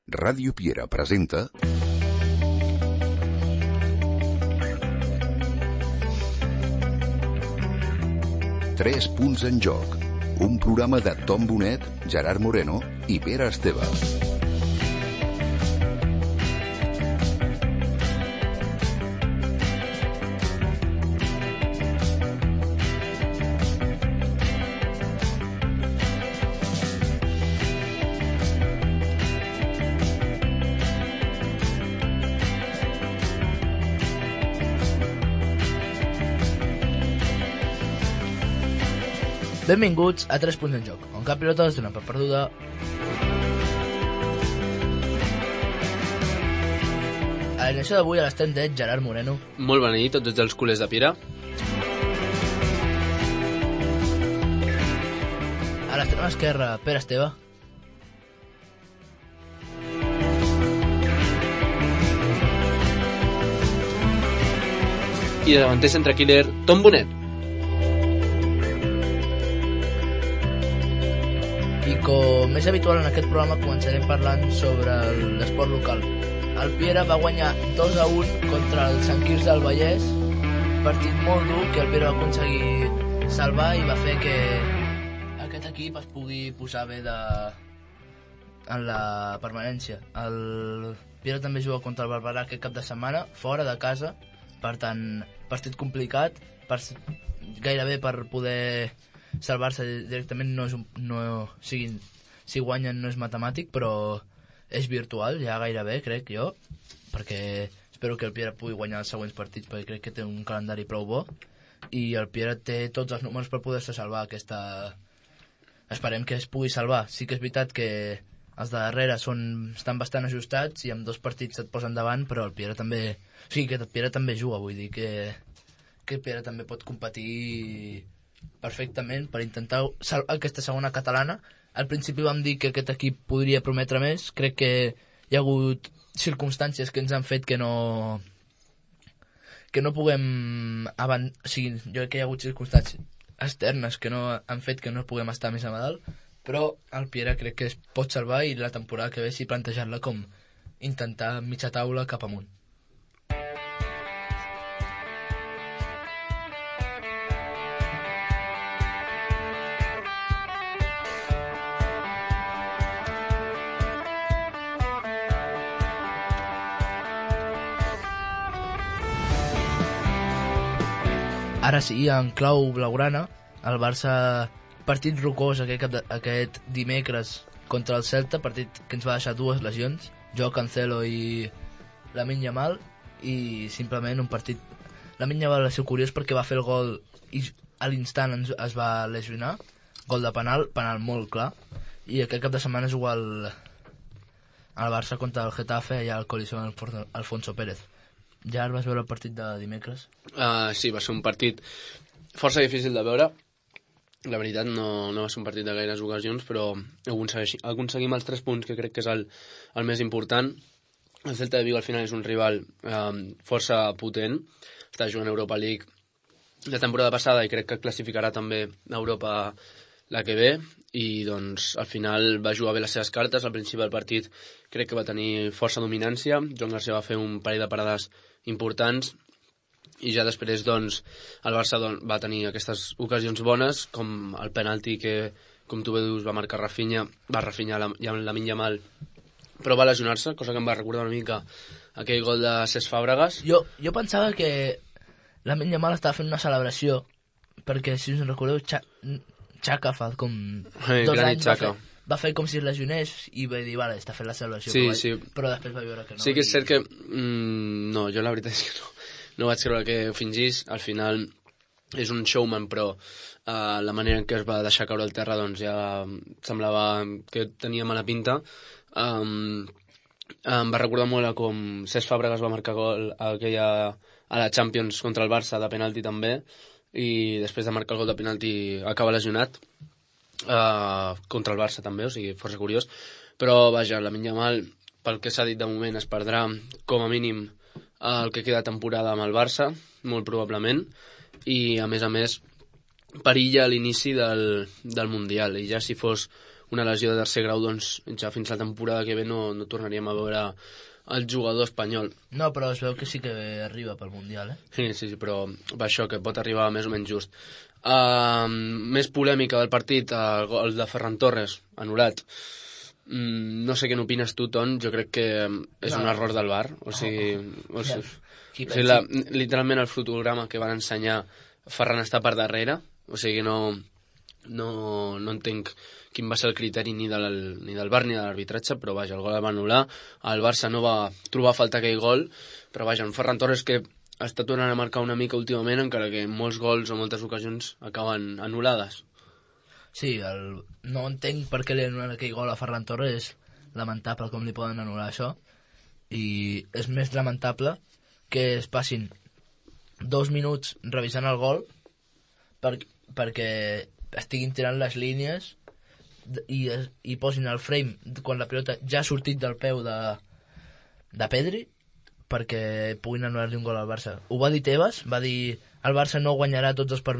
Ràdio Piera presenta Tres punts en joc, un programa de Tom Bonet, Gerard Moreno i Pere Esteve. Benvinguts a 3 punts en joc, on cap pilota es dona per perduda. A l'inici d'avui a l'estem de Gerard Moreno. Molt bona nit, tots els culers de Piera. A l'extrema esquerra, Pere Esteve. I de davanter centre killer, Tom Bonet. I com és habitual en aquest programa començarem parlant sobre l'esport local. El Piera va guanyar 2-1 contra el Sant Quirze del Vallès, partit molt dur que el Piera va aconseguir salvar i va fer que aquest equip es pugui posar bé en la permanència. El Piera també juga contra el Barberà aquest cap de setmana, fora de casa, per tant, partit complicat, gairebé per poder salvar-se directament si guanyen no és matemàtic, però és virtual ja gairebé, crec jo, perquè espero que el Piera pugui guanyar els següents partits, perquè crec que té un calendari prou bo i el Piera té tots els números per poder-se salvar esperem que es pugui salvar. Sí que és veritat que els de darrere estan bastant ajustats i amb 2 partits et posen davant, però el Piera també que el Piera també juga, vull dir que el Piera també pot competir perfectament per intentar salvar aquesta segona catalana. Al principi vam dir que aquest equip podria prometre més. Crec que hi ha hagut circumstàncies que ens han fet que no puguem jo crec que hi ha hagut circumstàncies externes que no han fet que no puguem estar més a dalt, però el Piera crec que es pot salvar i la temporada que ve sí plantejar-la com intentar mitja taula cap amunt. Ara sí, en clau blaugrana, el Barça, partit rocós aquest dimecres contra el Celta, partit que ens va deixar 2 lesions, jo, Cancelo i Lamine Yamal, i simplement un partit... Lamine Yamal va ser curiós perquè va fer el gol i a l'instant es va lesionar, gol de penal molt clar, i aquest cap de setmana juga el Barça contra el Getafe allà al Coliseo Alfonso Pérez. Ja vas veure el partit de dimecres? Sí, va ser un partit força difícil de veure. La veritat, no va ser un partit de gaires ocasions, però aconseguim els 3 punts, que crec que és el més important. El Celta de Vigo al final és un rival força potent. Està jugant a Europa League la temporada passada i crec que classificarà també a Europa la que ve, i doncs al final va jugar bé les seves cartes. Al principi del partit crec que va tenir força dominància. Joan Garcia va fer un parell de parades importants i ja després doncs el Barça va tenir aquestes ocasions bones, com el penalti que, com tu bé dius, va marcar Rafinha Lamine Yamal, però va lesionar-se, cosa que em va recordar una mica aquell gol de Cesc Fàbregas. Jo pensava que Lamine Yamal estava fent una celebració, perquè si us en recordeu Xhaka fa com 2 anys va fer com si es lesionés i va dir, vale, està fent la celebració, sí. Però després va veure que no. Sí que és cert que no, jo la veritat és que no vaig creure que fingís. Al final és un showman, però la manera en què es va deixar caure al terra doncs ja semblava que tenia mala pinta. Em va recordar molt a com Cesc Fàbregas va marcar gol a la Champions contra el Barça de penalti també, i després de marcar el gol de penalti acaba lesionat contra el Barça també, o sigui, força curiós. Però vaja, Lamine Yamal, pel que s'ha dit de moment, es perdrà com a mínim el que queda temporada amb el Barça, molt probablement, i a més perilla a l'inici del Mundial, i ja si fos una lesió de tercer grau, doncs ja fins la temporada que ve no tornaríem a veure el jugador espanyol. No, però es veu que sí que arriba pel Mundial, Sí, però va això, que pot arribar més o menys just. Més polèmica del partit, el de Ferran Torres, anul·lat. No sé què n'opines tu, Ton, jo crec que és un error del VAR, literalment el fotograma que van ensenyar, Ferran està per darrere, o sigui, no entenc quin va ser el criteri ni del VAR ni de l'arbitratge, però vaja, el gol el va anul·lar, el Barça no va trobar a faltar aquell gol, però vaja, un Ferran Torres que està tornant a marcar una mica últimament, encara que molts gols o moltes ocasions acaben anul·lades. Sí, no entenc per què li anulen aquell gol a Ferran Torres, és lamentable com li poden anul·lar això, i és més lamentable que es passin 2 minuts revisant el gol perquè estiguin tirant les línies i posin el frame quan la pilota ja ha sortit del peu de Pedri perquè puguin anul·lar-li un gol al Barça. Ho va dir Tebas, va dir el Barça no guanyarà tots els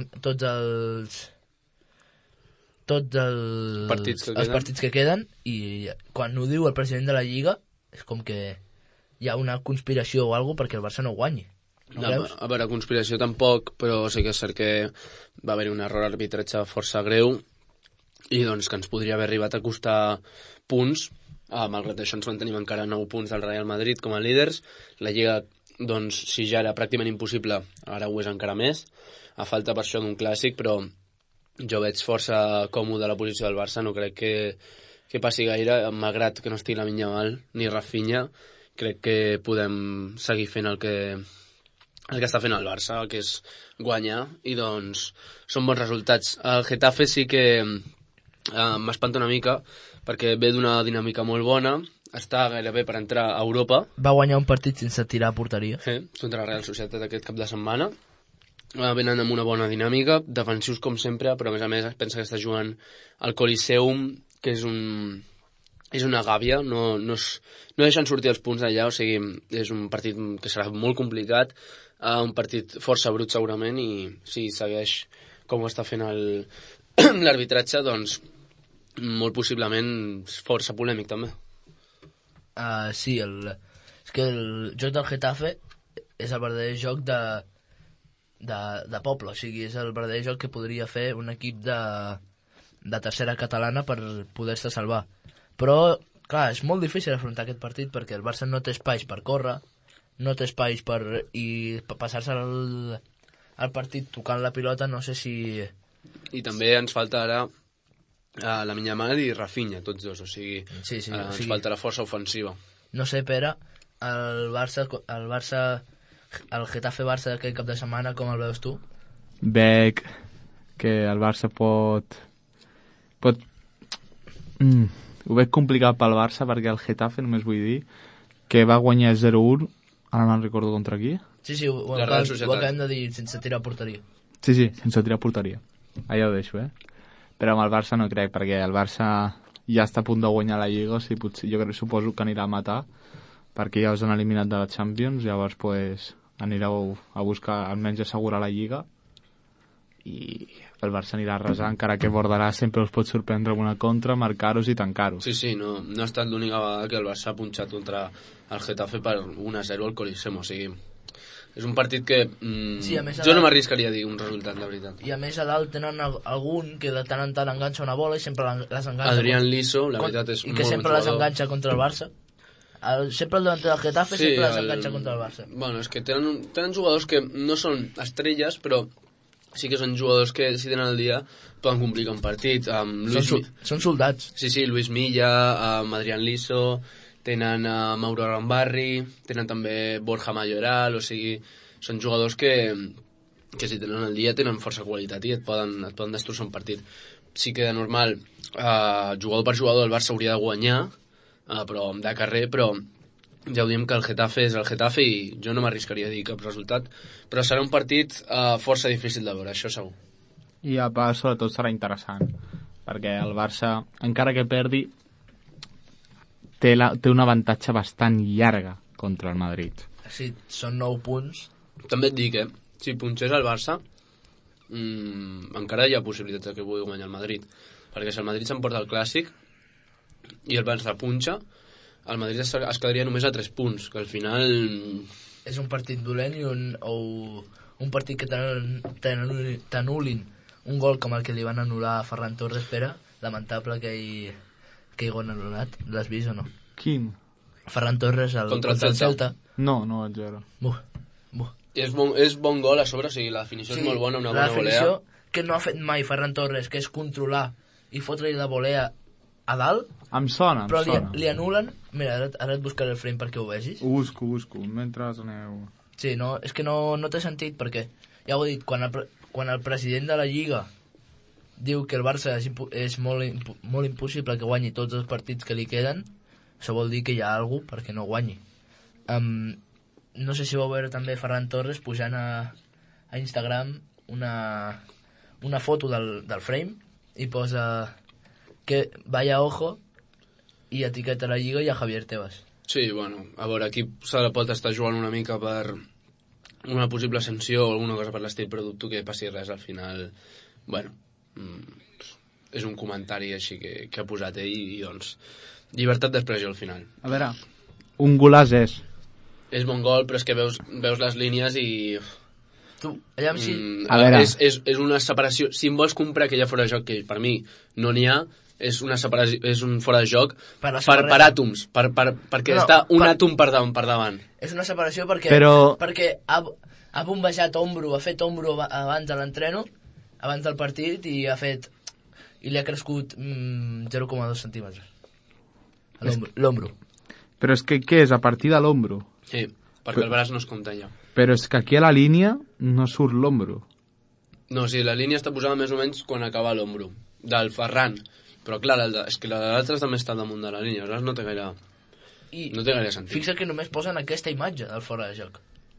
partits que queden, i quan ho diu el president de la Lliga és com que hi ha una conspiració o alguna perquè el Barça no guanyi. A veure, conspiració tampoc, però sí que és cert que va haver un error d'arbitratge força greu i doncs que ens podria haver arribat a costar punts. Malgrat això ens mantenim encara 9 punts del Real Madrid com a líders. La Lliga, doncs, si ja era pràcticament impossible, ara ho és encara més. A falta per això d'un clàssic, però jo veig força còmode la posició del Barça. No crec que passi gaire, malgrat que no estigui Lamine Yamal ni Rafinha. Crec que podem seguir fent el que està fent el Barça, que és guanyar, i doncs són bons resultats. El Getafe sí que m'espanta una mica, perquè ve d'una dinàmica molt bona, està gairebé per entrar a Europa. Va guanyar un partit sense tirar a porteria. Contra la Real Societat aquest cap de setmana. Venen amb una bona dinàmica, defensius com sempre, però a més pensa que està jugant al Coliseum, que és una gàbia, no deixen sortir els punts d'allà, o sigui, és un partit que serà molt complicat, un partit força brut segurament, i si segueix com ho està fent l'arbitratge, doncs molt possiblement força polèmic també. Sí, és que el joc del Getafe és el verdader joc de poble, o sigui, és el verdader joc que podria fer un equip de tercera catalana per poder-se salvar. Però, clar, és molt difícil afrontar aquest partit perquè el Barça no té espais per córrer, no té espais per passar-se el partit tocant la pilota, no sé si... I també ens falta ara Lamine Yamal i Rafinha, tots dos, o sigui, ens falta la força ofensiva. No sé, Pere, el Getafe-Barça d'aquest cap de setmana, com el veus tu? Veig que el Barça pot... Ho veig complicat pel Barça perquè el Getafe, només vull dir, que va guanyar 0-1, ara no recordo contra qui. Sí, ho acabem de dir sense tirar a porteria. Sí, sense tirar a porteria. Allà ho deixo, Però amb el Barça no crec, perquè el Barça ja està a punt de guanyar la Lliga, o sigui, potser, suposo que anirà a matar, perquè ja us han eliminat de la Champions, llavors pues, anireu a buscar almenys assegurar la Lliga, i el Barça anirà a resar, encara que Bordalàs sempre us pot sorprendre alguna contra, marcar-os i tancar-os. Sí, no ha estat l'única vegada que el Barça ha punxat contra el Getafe per 1-0 al Coliseum, o sigui, és un partit que jo no m'arriscaria a dir un resultat, la veritat. I a més a dalt tenen algun que de tant en tant enganxa una bola i sempre les enganxa. Adrián Liso, la veritat és un molt bon jugador. I que sempre les enganxa contra el Barça. Sempre el davanter del Getafe sempre les enganxa contra el Barça. Bueno, és que tenen jugadors que no són estrelles, però sí que són jugadors que, si tenen el dia, poden complicar un partit. Són soldats. Sí, Luis Milla, Adrián Liso, tenen Mauro Rambarri, tenen també Borja Mayoral, o sigui, són jugadors que si tenen el dia tenen força qualitat i et poden destrossar un partit. Sí que de normal, jugador per jugador, el Barça hauria de guanyar, però de carrer, però ja ho diem que el Getafe és el Getafe i jo no m'arriscaria a dir cap resultat, però serà un partit força difícil de veure, això segur. I a part, sobretot serà interessant, perquè el Barça, encara que perdi, té un avantatge bastant llarga contra el Madrid. Sí, són 9 punts. També et dic, si punxés el Barça, encara hi ha possibilitats que pugui guanyar el Madrid, perquè si el Madrid s'emporta el Clàssic, i el Barça punxa, el Madrid es quedaria només a 3 punts, que al final... És un partit dolent i un partit que t'anul·lin un gol com el que li van anul·lar a Ferran Torres, Pere, lamentable que hi gol anul·lat. L'has vist o no? Quin? Ferran Torres contra el Celta. No vaig veure. És bon gol a sobre, o sigui, la definició és molt bona, una bona volea. La definició que no ha fet mai Ferran Torres, que és controlar i fotre-li la volea a dalt, em sona. Però li anulen... Mira, ara et buscaré el frame perquè ho vegis. Ho busco, mentre aneu... Sí, no, és que no té sentit, perquè, ja ho he dit, quan el president de la Lliga diu que el Barça és molt impossible que guanyi tots els partits que li queden, això vol dir que hi ha algú perquè no guanyi. No sé si vau veure també Ferran Torres pujant a Instagram una foto del frame i posa que vaya ojo i etiqueta la Lliga i a Javier Tebas. Sí, bueno, a veure, aquí se la pot estar jugant una mica per una possible sanció o alguna cosa per l'estil, però dubto que passi res al final. Bueno, és un comentari així que ha posat ell i doncs llibertat d'expressió al final. A veure, un golaç és. És bon gol, però és que veus les línies i... Tu, allà si... A veure. És una separació. Si em vols comprar aquella fora de joc, que per mi no n'hi ha, és una separació, és un fora de joc per àtoms, perquè està un àtom per davant. És una separació perquè ha bombejat ombro, ha fet ombro abans de l'entreno, abans del partit, i li ha crescut 0,2 centímetres. L'ombro. Però és que què és? A partir de l'ombro? Sí, perquè el braç no es compta ja. Però és que aquí a la línia no surt l'ombro. No, sí, la línia està posada més o menys quan acaba l'ombro, del Ferran. Però clar, és que l'altre també està damunt de la línia, aleshores no té gaire sentit. Fixa que només posen aquesta imatge del fora de joc.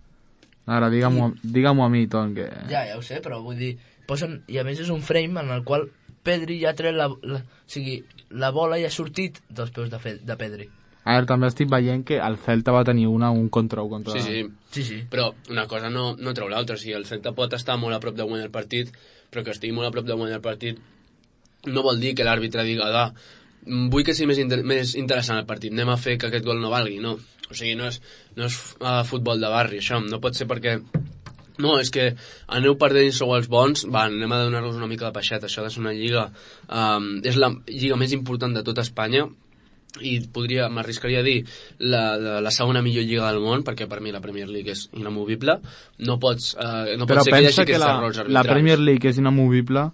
Ara, digue-m'ho a mi, Ton, que... Ja ho sé, però vull dir, posen... I a més és un frame en el qual Pedri ja ha tret o sigui, la bola ja ha sortit dels peus de Pedri. A veure, també estic veient que el Celta va tenir un contra 1 contra... Sí. Però una cosa no treu l'altra. O sigui, el Celta pot estar molt a prop de guanyar el partit, però que estigui molt a prop de guanyar el partit no vol dir que l'àrbitre diga vull que sigui més interessant el partit, anem a fer que aquest gol no valgui, no. O sigui, no és futbol de barri, això. No pot ser perquè... No, és que aneu perdent i sou els bons, anem a donar-vos una mica de peixet. Això ha de ser una lliga... és la lliga més important de tot Espanya, i m'arriscaria a dir la segona millor lliga del món, perquè per mi la Premier League és inamovible. No pot ser que hi hagi aquests errors arbitrals. La Premier League és inamovible,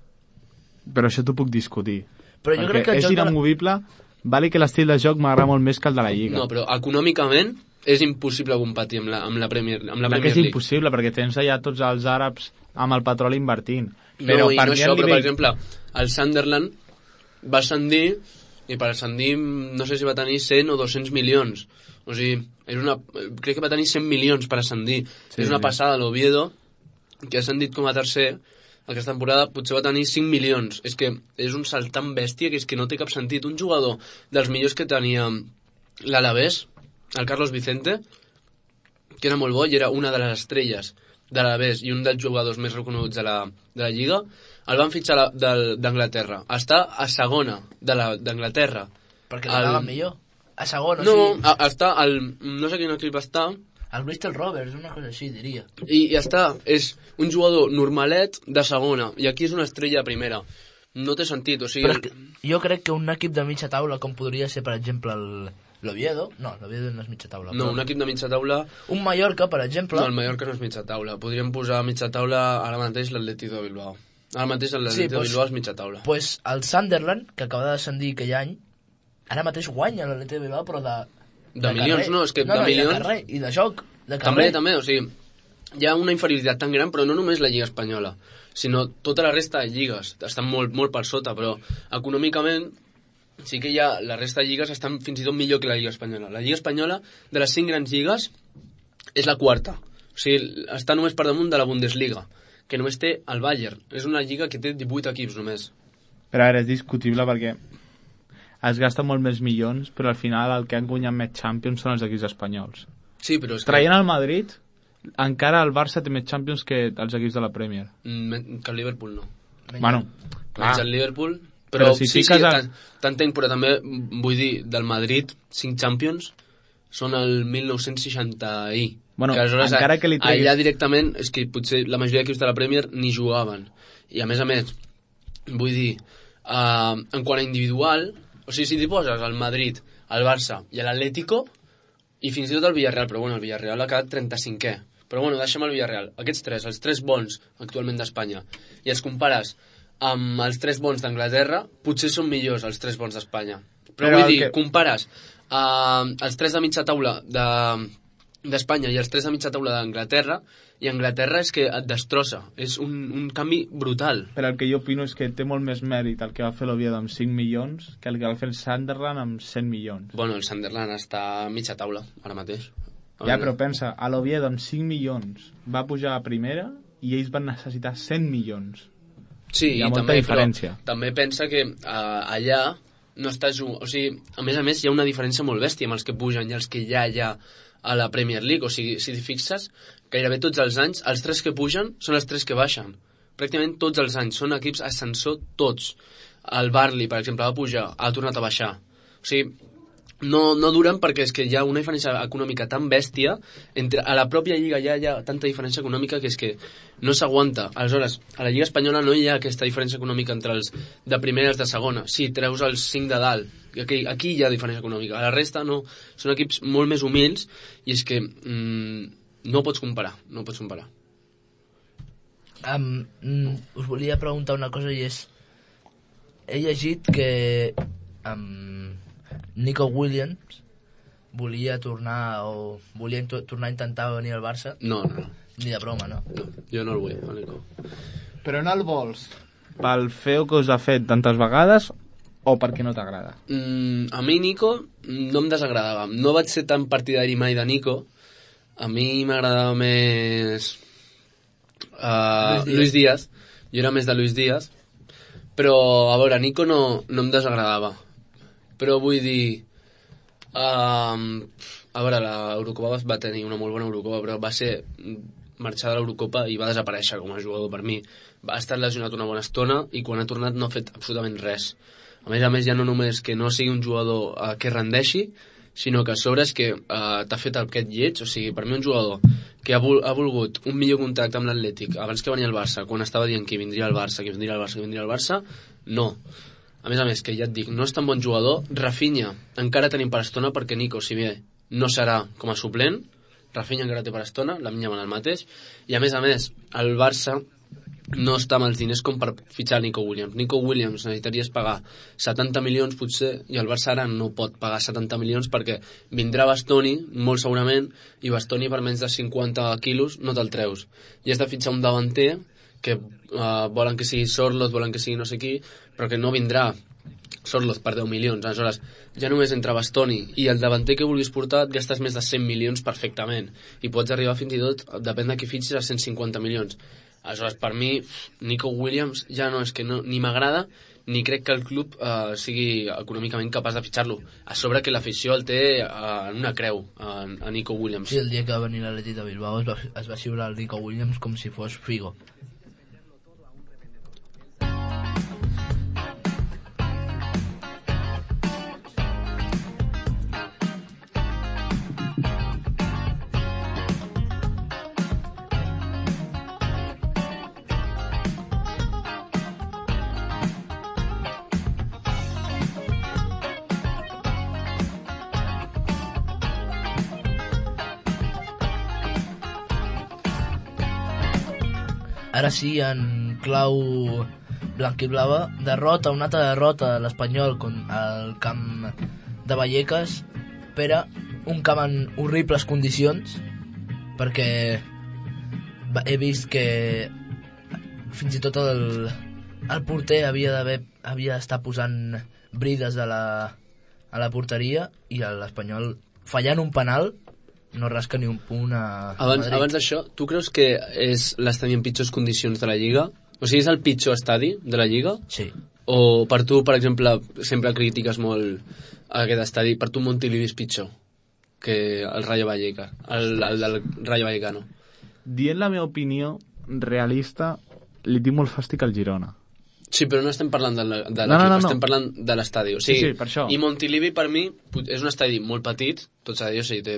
però això t'ho puc discutir. Però jo crec que és inamovible, vale que l'estil de joc m'agrada molt més que el de la Lliga. No, però econòmicament és impossible competir amb la Premier League. És impossible, perquè tens allà tots els àrabs amb el petroli invertint. Però per exemple, el Sunderland va ascendir, i per ascendir no sé si va tenir 100 o 200 milions. O sigui, crec que va tenir 100 milions per ascendir. És una passada. L'Oviedo, que ha ascendit com a tercer aquesta temporada, potser va tenir 5 milions. És que és un salt tan bèstia que és que no té cap sentit. Un jugador dels millors que tenia l'Alavés, el Carlos Vicente, que era molt bo i era una de les estrelles de l'Alavés i un dels jugadors més reconeguts de la Lliga, el van fitxar d'Anglaterra. Està a segona d'Anglaterra. Perquè l'anava millor. A segona, no, sí. Està no sé quin equip està. El Bristol Rovers, una cosa així, diria. I ja està, és un jugador normalet de segona, i aquí és una estrella de primera. No té sentit, o sigui... Jo crec que un equip de mitja taula, com podria ser, per exemple, l'Oviedo... No, l'Oviedo no és mitja taula. No, un equip de mitja taula... Un Mallorca, per exemple... No, el Mallorca no és mitja taula. Podríem posar a mitja taula ara mateix l'Atlètic de Bilbao. Ara mateix l'Atlètic de Bilbao és mitja taula. Pues el Sunderland, que acaba de descendir aquell any, ara mateix guanya l'Atlètic de Bilbao, però de milions, no, és que de milions... I de joc, de carrer. També, o sigui, hi ha una inferioritat tan gran, però no només la Lliga Espanyola, sinó tota la resta de lligues. Estan molt per sota, però econòmicament sí que la resta de lligues estan fins i tot millor que la Lliga Espanyola. La Lliga Espanyola, de les 5 grans lligues, és la quarta. O sigui, està només per damunt de la Bundesliga, que només té el Bayern. És una lliga que té 18 equips només. Però ara és discutible perquè es gasta molt més milions, però al final el que han guanyat més Champions són els equips espanyols. Sí, però és traient el Madrid, encara el Barça té més Champions que els equips de la Premier. Que el Liverpool no. Bueno, clar. El Liverpool Però si sí, fiques t'entenc, però també vull dir, del Madrid, 5 Champions són el 1960 i... Bueno, que aleshores, encara que li treguis... allà directament, és que potser la majoria d'equips de la Premier ni jugaven. I a més, vull dir, en quant a individual, o sigui, si t'hi poses al Madrid, al Barça i a l'Atlético, i fins i tot el Villarreal, però bueno, el Villarreal ha quedat 35è. Però bueno, deixem el Villarreal. Aquests tres, els tres bons actualment d'Espanya, i els compares amb els tres bons d'Anglaterra, potser són millors els tres bons d'Espanya. Però vull dir, compares els tres de mitja taula d'Espanya i els tres de mitja taula d'Anglaterra, i Anglaterra és que et destrossa. És un canvi brutal. Però el que jo opino és que té molt més mèrit el que va fer l'Oviedo amb 5 milions que el que va fer el Sunderland amb 100 milions. Bueno, el Sunderland està a mitja taula, ara mateix. Ja, però pensa, a l'Oviedo amb 5 milions va pujar a primera i ells van necessitar 100 milions. Sí, hi ha molta diferència. També pensa que allà no està jugant... O sigui, a més, hi ha una diferència molt bèstia amb els que pugen i els que ja hi ha a la Premier League. O sigui, si t'hi fixes, gairebé tots els anys, els tres que pugen són els tres que baixen. Pràcticament tots els anys. Són equips ascensor tots. El Burnley, per exemple, va pujar, ha tornat a baixar. O sigui, no duren perquè és que hi ha una diferència econòmica tan bèstia, a la pròpia Lliga ja hi ha tanta diferència econòmica que és que no s'aguanta. Aleshores, a la Lliga Espanyola no hi ha aquesta diferència econòmica entre els de primera i els de segona. Sí, treus els 5 de dalt. Aquí hi ha diferència econòmica. A la resta no. Són equips molt més humils i és que no pots comparar. No pots comparar. Us volia preguntar una cosa i és... He llegit que... Nico Williams volia tornar a intentar venir al Barça. No. Ni de broma, no? No, jo no el vull, el Nico. Però no el vols pel feo que us ha fet tantes vegades o perquè no t'agrada? A mi Nico no em desagradava. No vaig ser tan partidari mai de Nico. A mi m'agradava més Luis Díaz. Jo era més de Luis Díaz. Però, a veure, Nico no em desagradava. Però vull dir... a veure, l'Eurocopa va tenir una molt bona Eurocopa, però va ser marxar de l'Eurocopa i va desaparèixer com a jugador per mi. Va estar lesionat una bona estona i quan ha tornat no ha fet absolutament res. A més, ja no només que no sigui un jugador que rendeixi, sinó que a sobre és que t'ha fet aquest lleig. O sigui, per mi un jugador que ha volgut un millor contacte amb l'Atlètic abans que venia al Barça, quan estava dient que vindria al Barça, no. A més, que ja et dic, no és tan bon jugador. Rafinha encara tenim per estona perquè Nico, si bé no serà com a suplent, Rafinha encara té per estona, la minya van al mateix, i a més, el Barça no està amb els diners com per fitxar Nico Williams. Nico Williams necessitaries pagar 70 milions potser, i el Barça ara no pot pagar 70 milions perquè vindrà Bastoni, molt segurament, i Bastoni per menys de 50 quilos no te'l treus. I has de fitxar un davanter que volen que sigui Sorloth, volen que sigui no sé qui, però que no vindrà Sorloth per 10 milions. Aleshores, ja només entre Bastoni i el davanter que vulguis portar et gastes més de 100 milions perfectament, i pots arribar fins i tot, depèn de qui fitxis, a 150 milions. Aleshores, per mi, Nico Williams ja no és que ni m'agrada, ni crec que el club sigui econòmicament capaç de fitxar-lo. A sobre que l'afició el té en una creu, a Nico Williams. Sí, el dia que va venir l'Atlètic de Bilbao es va xiular el Nico Williams com si fos Figo. Ara sí, en clau blanquiblava, una altra derrota de l'Espanyol al camp de Vallecas, però un camp en horribles condicions, perquè he vist que fins i tot el porter havia d'estar posant brides a la porteria, i l'Espanyol fallant un penal no rasca ni un punt a Madrid. Abans d'això, tu creus que és l'estadi en pitjors condicions de la Lliga? O sigui, és el pitjor estadi de la Lliga? Sí. O per tu, per exemple, sempre critiques molt aquest estadi, per tu Montilivi és pitjor que el Rayo Vallecano, el del Rayo Vallecano? Dient la meva opinió realista, li tinc molt fàstic al Girona. Sí, però no estem parlant de l'equip, No. estem parlant de l'estadi. O sigui, Sí, per això. I Montilivi, per mi, és un estadi molt petit, tot s'ha de dir, o sigui, té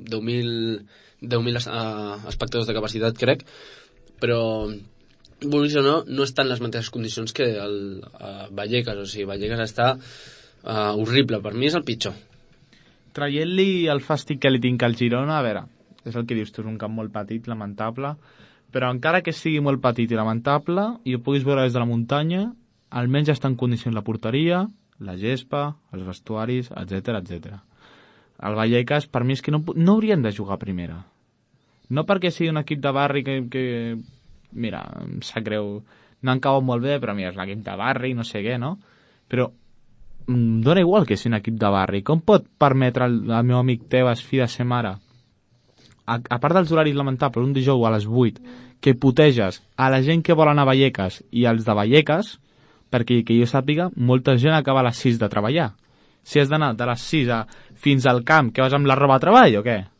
10.000 espectadors de capacitat, crec, però, vulguis o no, no està en les mateixes condicions que el Vallecas. O sigui, Vallecas està horrible. Per mi és el pitjor. Traient-li el fàstic que li tinc al Girona, a veure, és el que dius tu, és un camp molt petit, lamentable, però encara que sigui molt petit i lamentable i ho puguis veure des de la muntanya, almenys està en condicions la porteria, la gespa, els vestuaris, etc. El Vallecas, per mi, és que no haurien de jugar a primera. No perquè sigui un equip de barri que mira, em sap greu, no en cauen molt bé, però mira, és l'equip de barri, no sé què, no? Però em dóna igual que sigui un equip de barri. Com pot permetre el meu amic Tebas, fill de ser mare, a part dels horaris lamentables, un dijous a les 8, que puteges a la gent que vol anar a Vallecas i als de Vallecas, perquè que jo sàpiga, molta gent acaba a les 6 de treballar. Si has d'anar de les 6 fins al camp, que vas amb la roba a treball o què?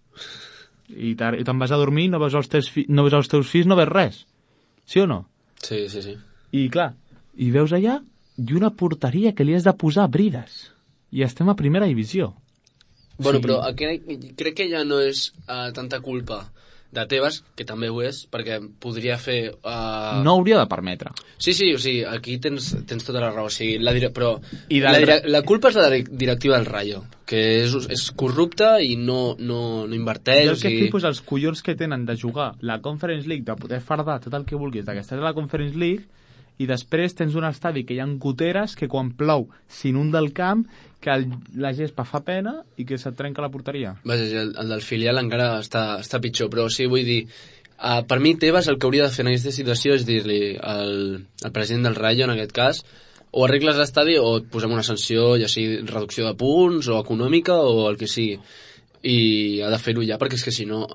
I te'n vas a dormir, no veus els teus fills, no veus res. Sí o no? Sí. I clar, i veus allà i una porteria que li has de posar brides. I estem a primera divisió. Bueno, Sí. però crec que ja no és tanta culpa de Tebas, que també ho és, perquè podria fer... No hauria de permetre. Sí, o sigui, aquí tens tota la raó. O sigui, però I la culpa és de la directiva del Rayo, que és corrupta i no inverteix. Jo el que flipo és els collons que tenen de jugar la Conference League, de poder fardar tot el que vulguis, que estàs a la Conference League, i després tens un estadi que hi ha goteres que quan plou s'inunda el camp, que la gespa fa pena i que se't trenca la porteria. Vaja, el del filial encara està pitjor, però sí, vull dir, per mi Tebas el que hauria de fer en aquesta situació és dir-li al president del Rayo, en aquest cas, o arregles l'estadi o et posem una sanció, ja sigui reducció de punts o econòmica o el que sigui, i ha de fer-ho ja, perquè és que si no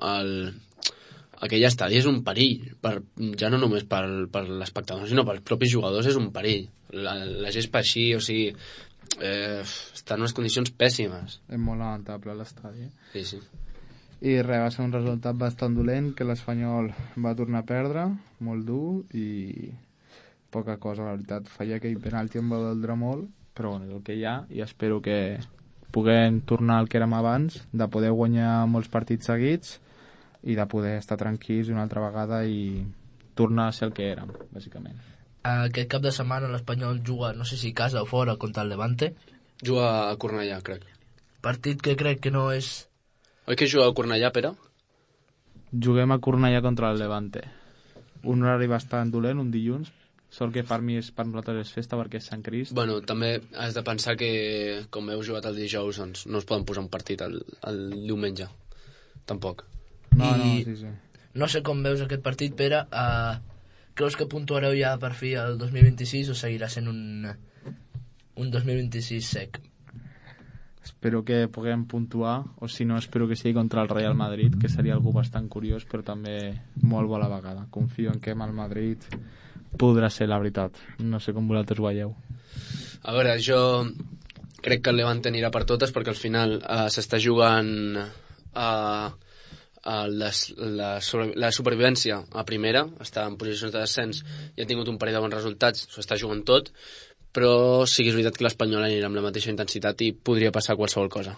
aquell estadi és un perill, ja no només per l'espectador, sinó pels propis jugadors és un perill. La gespa així, o sigui, està en unes condicions pèssimes. És molt lamentable l'estadi. Sí. I res, va ser un resultat bastant dolent, que l'Espanyol va tornar a perdre, molt dur, i poca cosa, la veritat. Fallar aquell penalti em va doldre molt, però bueno, és el que hi ha, i espero que puguem tornar al que érem abans, de poder guanyar molts partits seguits, i de poder estar tranquils una altra vegada i tornar a ser el que érem, bàsicament. Aquest cap de setmana l'Espanyol juga, no sé si a casa o fora, contra el Levante. Juga a Cornellà, crec. Partit que crec que no és... Oi que juga a Cornellà, Pere? Juguem a Cornellà contra el Levante. Un horari bastant dolent, un dilluns. Sort que per mi per nosaltres és festa perquè és Sant Crist. Bueno, també has de pensar que com heu jugat el dijous, doncs no es poden posar un partit el diumenge. Tampoc. No, sí. No sé com veus aquest partit, Pere. Creus que puntuareu ja per fi el 2026 o seguirà sent un 2026 sec? Espero que puguem puntuar, o si no, espero que sigui contra el Real Madrid, que seria algú bastant curiós, però també molt bo a la vegada. Confio en que amb el Madrid podrà ser la veritat. No sé com vosaltres ho veieu. A veure, jo crec que el Levante anirà per totes, perquè al final s'està jugant la supervivència a primera, està en posicions de descens i ha tingut un parell de bons resultats, s'ho està jugant tot, però sí que és veritat que l'Espanyol anirà amb la mateixa intensitat i podria passar qualsevol cosa.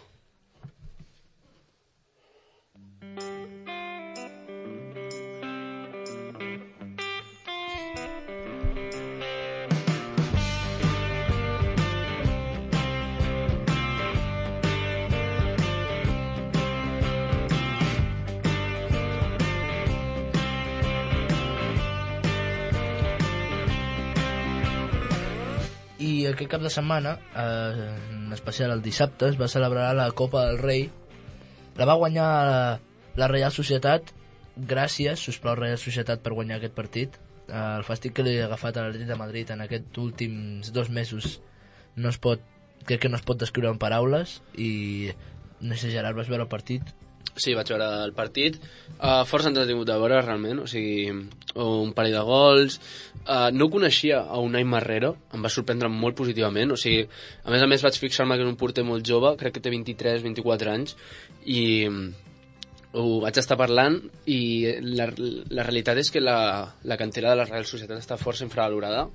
I aquest cap de setmana, en especial el dissabte, es va celebrar la Copa del Rei. La va guanyar la Real Societat. Gràcies, sisplau, Real Societat, per guanyar aquest partit. El fàstic que li ha agafat a l'Atlètic de Madrid en aquests últims 2 mesos crec que no es pot descriure en paraules. I no sé, Gerard, vas veure el partit? Sí, vaig veure el partit. Força entretingut de veure, realment. O sigui, un parell de gols. No coneixia a Unai Marrero. Em va sorprendre molt positivament. O sigui, a més vaig fixar-me que és un porter molt jove. Crec que té 23-24 anys. I ho vaig estar parlant. I la realitat és que la cantera de la Real Societat està força infravalorada.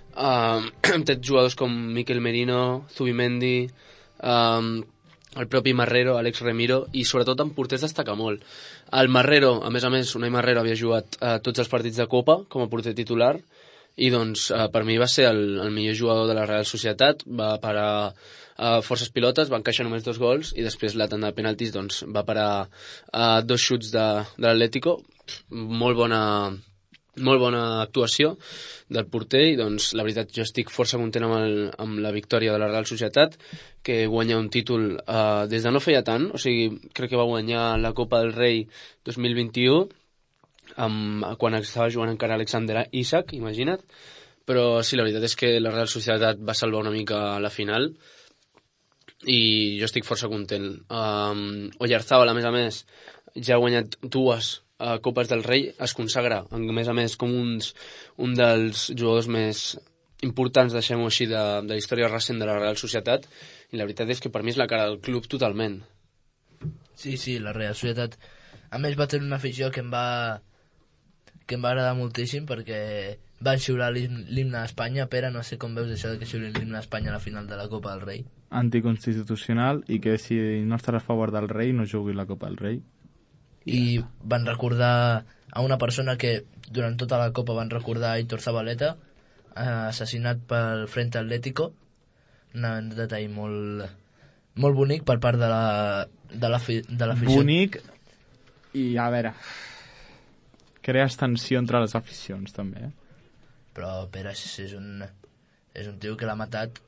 Té jugadors com Mikel Merino, Zubimendi, el propi Marrero, Alex Remiro, i sobretot en porters destaca molt. El Marrero, a més, Unai Marrero havia jugat tots els partits de Copa com a porter titular, i doncs per mi va ser el millor jugador de la Real Societat, va parar forces pilotes, va encaixar només 2 gols, i després la tanda de penaltis doncs, va parar 2 xuts de l'Atlético. Molt bona actuació del porter, i doncs la veritat jo estic força content amb la victòria de la Real Societat, que guanya un títol des de no feia tant, o sigui, crec que va guanyar la Copa del Rei 2021, quan estava jugant encara Alexander Isak, imagina't. Però sí, la veritat és que la Real Societat va salvar una mica la final, i jo estic força content. Oyarzabal, a més, ja ha guanyat 2 Copes del Rei, es consagra, a més, com un dels jugadors més importants, deixem-ho així, de la història recent de la Real Societat, i la veritat és que per mi és la cara del club totalment. Sí, la Real Societat. A més, va tenir una afició que em va agradar moltíssim, perquè van xiular l'himne d'Espanya. Pere, no sé com veus això de que xiulin l'himne d'Espanya a la final de la Copa del Rei. Anticonstitucional, i que si no estarà a favor del rei no jugui la Copa del Rei. I van recordar a una persona que durant tota la Copa van recordar a Aitor Zabaleta, assassinat pel Frente Atlético. Un detall molt bonic per part de l'afició. Bonic, i a veure, crees tensió entre les aficions també, Però Pere és un tio que l'ha matat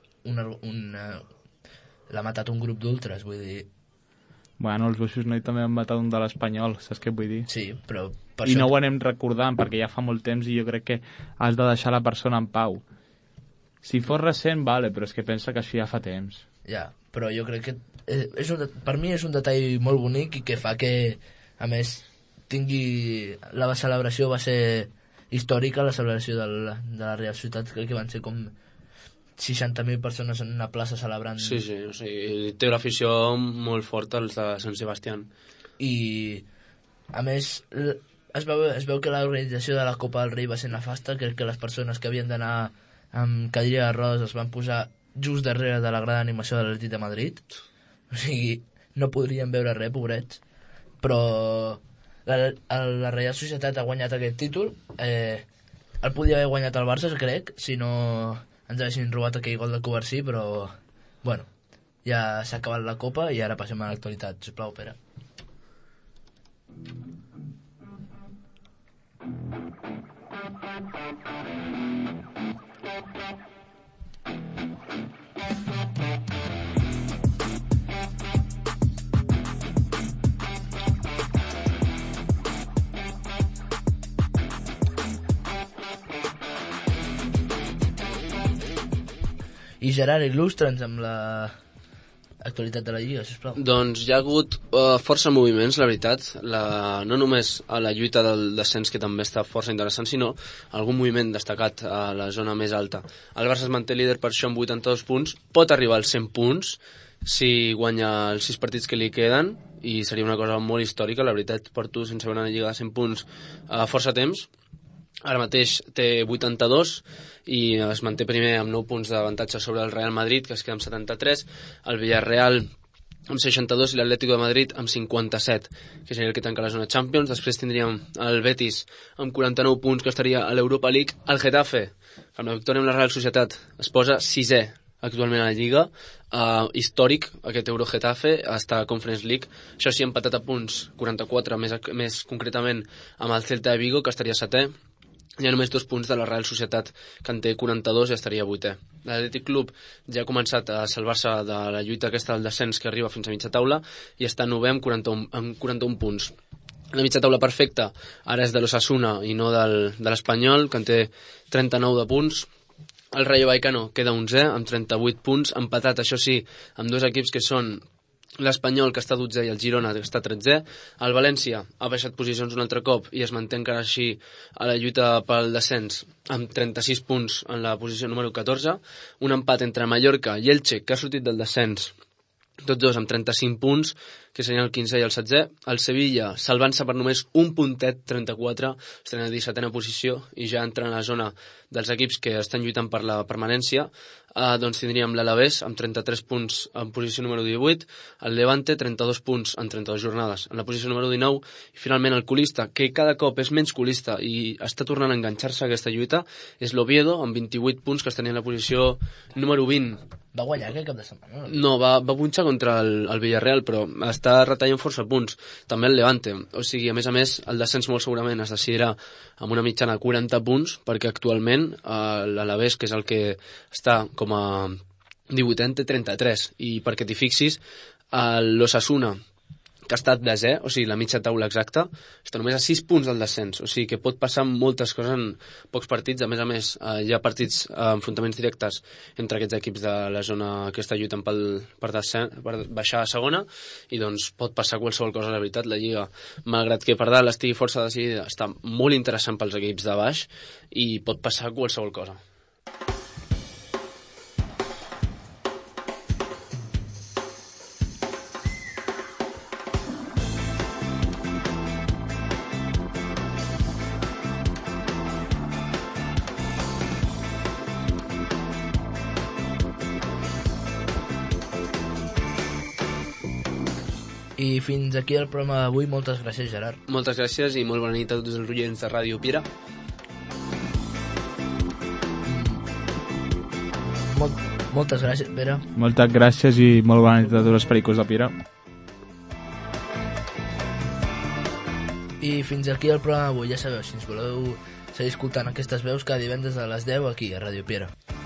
l'ha matat un grup d'ultres, vull dir. Bueno, els Boixos Noi també han matat un de l'Espanyol, saps què vull dir? Sí, però I no ho anem recordant, perquè ja fa molt temps, i jo crec que has de deixar la persona en pau. Si fos recent, vale, però és que pensa que això ja fa temps. Ja, però jo crec que per mi és un detall molt bonic, i que fa que, a més, la celebració va ser històrica, la celebració de la Real Ciutat. Crec que van ser com 60.000 persones en una plaça celebrant. Sí, o sigui, té una afició molt forta els de Sant Sebastián. I, a més, es veu que l'organització de la Copa del Rei va ser nefasta. Crec que les persones que havien d'anar amb cadira de rodes es van posar just darrere de la gran animació de l'Atlètic de Madrid. O sigui, no podrien veure res, pobrets. Però la Real Societat ha guanyat aquest títol. El podia haver guanyat el Barça, crec, si no ens haguessin robat aquell gol de Covarsí, però bueno, ja s'ha acabat la Copa i ara passem a l'actualitat. Sisplau, Pere. I Gerard, il·lustra'ns amb l'actualitat de la Lliga, sisplau. Doncs hi ha hagut força moviments, la veritat. No només a la lluita del descens, que també està força interessant, sinó algun moviment destacat a la zona més alta. El Barça es manté líder per això amb 82 punts. Pot arribar als 100 punts si guanya els 6 partits que li queden, i seria una cosa molt històrica. La veritat, porto sense veure una Lliga de 100 punts força temps. Ara mateix té 82 i es manté primer amb 9 punts d'avantatge sobre el Real Madrid, que es queda amb 73, el Villarreal amb 62 i l'Atlético de Madrid amb 57, que seria el que tanca la zona Champions. Després tindríem el Betis amb 49 punts, que estaria a l'Europa League. El Getafe, amb la victòria amb la Real Societat, es posa 6è actualment a la Lliga. Històric, aquest Euro-Getafe, està a Conference League. Això sí, empatat a punts, 44, més concretament amb el Celta de Vigo, que estaria 7è. Hi ha només 2 punts de la Real Societat, que en té 42 i estaria 8è. L'Atlètic Club ja ha començat a salvar-se de la lluita aquesta del descens, que arriba fins a mitja taula, i està 9è amb 41 punts. La mitja taula perfecta ara és de l'Osasuna i no de l'Espanyol, que en té 39 de punts. El Rayo Vallecano queda 11è amb 38 punts, empatat, això sí, amb 2 equips que són l'Espanyol, que està 12è, i el Girona, que està 13è. El València ha baixat posicions un altre cop i es manté encara així a la lluita pel descens amb 36 punts en la posició número 14. Un empat entre Mallorca i Elche, que ha sortit del descens, tots dos amb 35 punts, que serien el 15è i el 16è. El Sevilla, salvant-se per només un puntet, 34, estan a 17a posició i ja entra en la zona dels equips que estan lluitant per la permanència. Doncs tindríem l'Alavés amb 33 punts en posició número 18, el Levante 32 punts en 32 jornades en la posició número 19, i finalment el colista, que cada cop és menys colista i està tornant a enganxar-se a aquesta lluita, és l'Oviedo amb 28 punts, que estan en la posició número 20. Va guanyar aquest cap de setmana? No, va punxar contra el Villarreal, però està retallant força punts. També el Levante. O sigui, a més, el descens molt segurament es decidirà amb una mitjana de 40 punts, perquè actualment l'Alavés, que és el que està com a 18è, té 33. I perquè t'hi fixis, l'Osasuna, que ha estat desè, o sigui, la mitja taula exacta, està només a 6 punts del descens, o sigui que pot passar moltes coses en pocs partits. A més, hi ha partits, enfrontaments directes entre aquests equips de la zona que està lluitant per baixar a segona, i doncs pot passar qualsevol cosa. La veritat, la Lliga, malgrat que per dalt estigui força decidida, està molt interessant pels equips de baix i pot passar qualsevol cosa. I fins aquí el programa d'avui. Moltes gràcies, Gerard. Moltes gràcies i molt bona nit a tots els oients de Ràdio Piera. Moltes gràcies, Pere. Moltes gràcies i molt bona nit a tots els pericos de Piera. I fins aquí el programa d'avui. Ja sabeu, si ens voleu seguir escoltant aquestes veus cada divendres a les 10 aquí a Ràdio Piera.